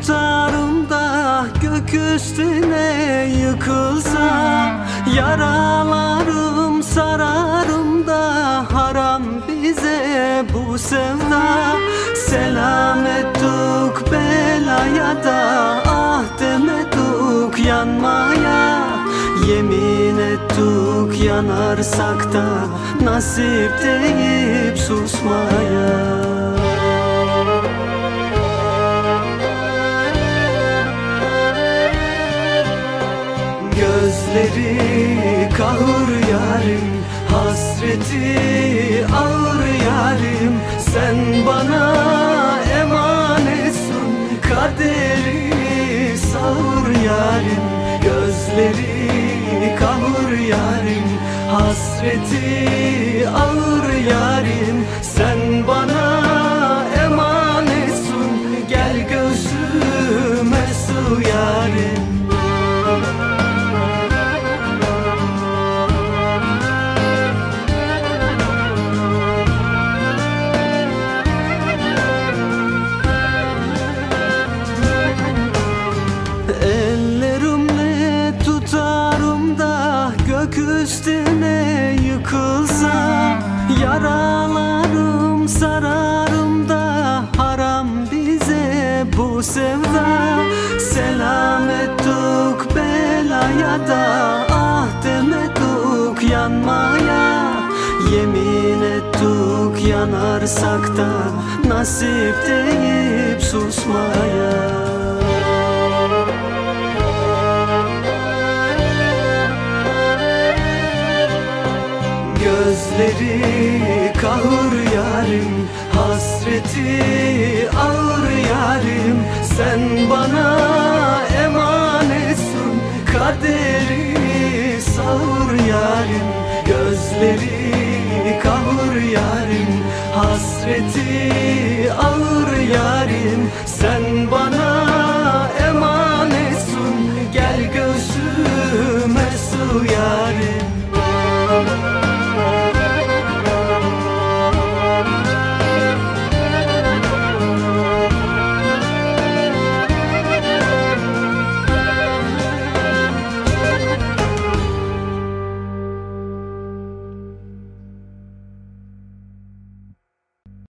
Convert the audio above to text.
tutarım da gök üstüne yıkılsam, yaralarım sararım da haram bize bu sevda. Selamettuk belaya da ah demeduk yanmaya. Yemin ettik yanarsak da nasip deyip susmaya. Gözleri kahır yarim, hasreti ağır yarim. Sen bana emanetsin, kaderi sağır yarim. Gözleri kahır yarim, hasreti ağır yarim. Sen bana emanetsin, gel gözüme sığ yarim. Ellerimle tutarım da gök üstüne yıkılsam, yaralarım sararım da haram bize bu sevda. Selamettuk belaya da ah demeduk yanmaya. Yemin ettik yanarsak da nasip deyip susmaya. Gözleri kahır yarim, hasreti ağır yarim. Sen bana emanetsin, kaderi sağır yarim. Gözleri kahır yarim, hasreti